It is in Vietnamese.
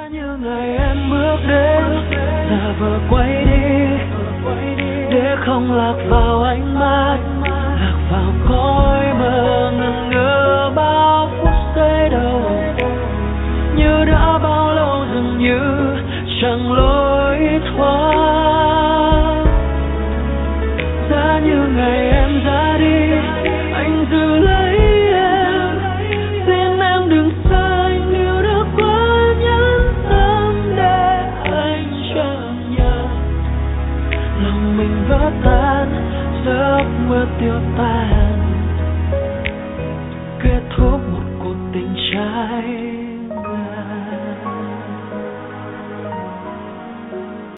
như ngày em bước đến, giả vờ quay đi để không lạc vào ánh mắt, lạc vào cõi mơ ngẩn ngơ bao phút giây đầu, như đã bao lâu dường như chẳng lối thoát. Giá như ngày em ra đi, anh giữ lấy em, xin em đừng xa anh, yêu đã quá nhẫn tâm để anh chấp nhận. Lòng mình vỡ tan, giấc mơ tiêu tan, kết thúc một cuộc tình trai.